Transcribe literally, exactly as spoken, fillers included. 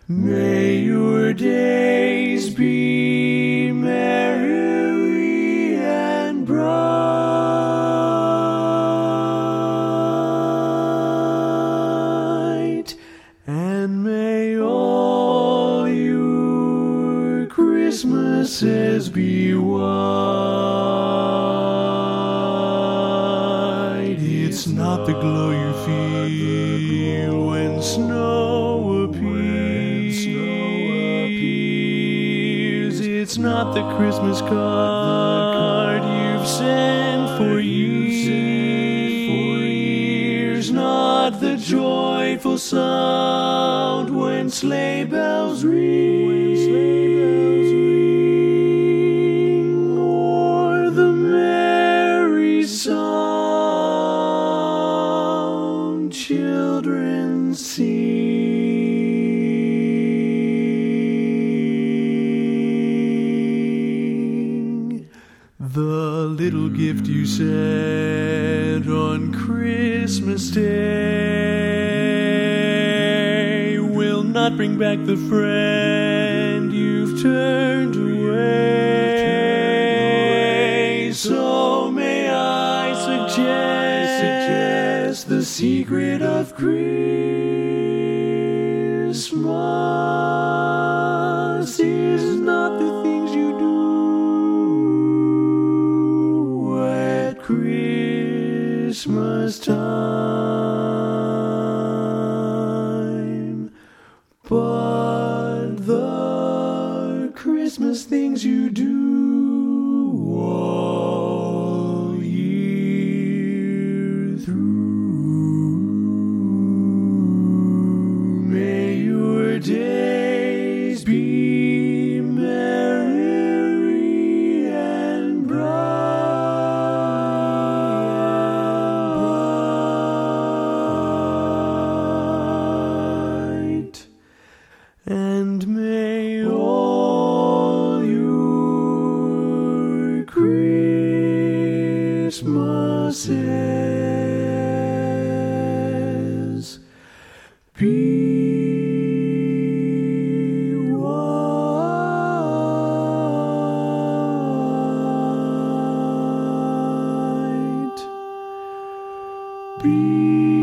May your days be merry and bright, and may all your Christmases be white. It's not the glow you feel when snow appears. It's not the Christmas card you've sent for years. Not the joyful sound when sleigh bells ring, or the merry song children sing. The little gift you sent on Christmas Day will not bring back the friend you've turned away. So may I suggest, suggest the secret of Christmas is not the things you do at Christmas time, but the Christmas things you do all year through. May your days be merry and bright, and may all your Christmases be white. Be